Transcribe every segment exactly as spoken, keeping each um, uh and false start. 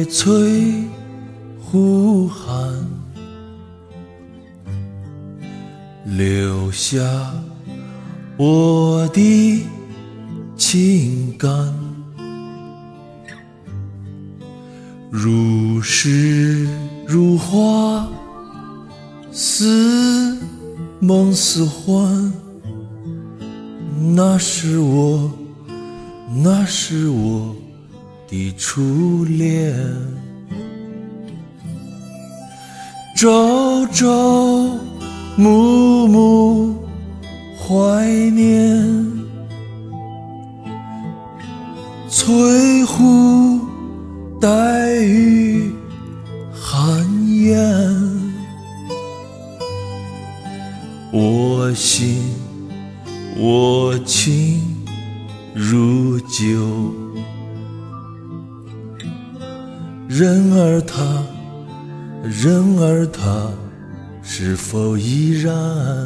翠呼喊，留下我的情感，如诗如画，似梦似幻。那是我，那是我的初恋。朝朝暮暮怀念，翠湖带雨寒烟。我心我情如酒，人儿他，人儿他，是否依然？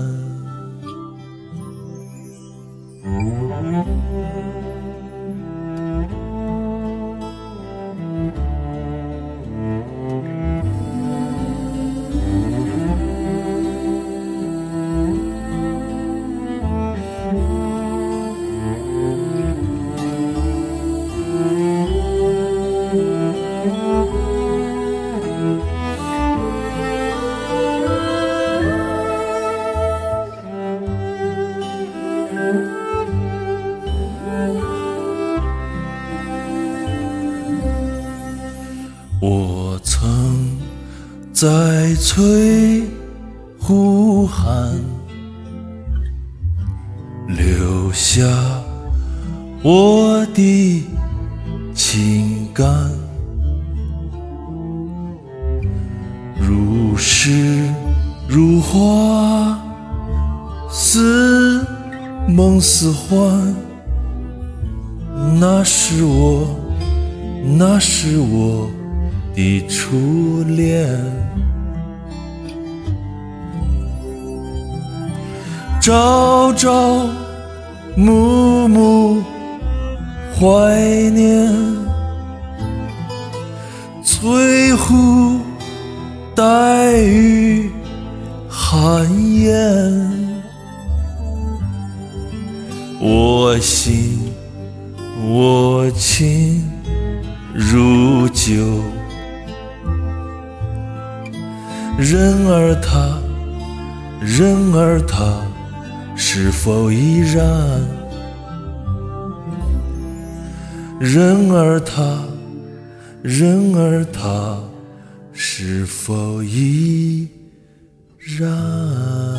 我曾在翠湖畔留下我的情感，如诗如画，似梦似幻。那是我，那是我的初恋。朝朝暮暮怀念，翠湖带雨寒烟。我心我情如酒，人儿他，人儿他，是否依然？人儿他，人儿他，是否依然？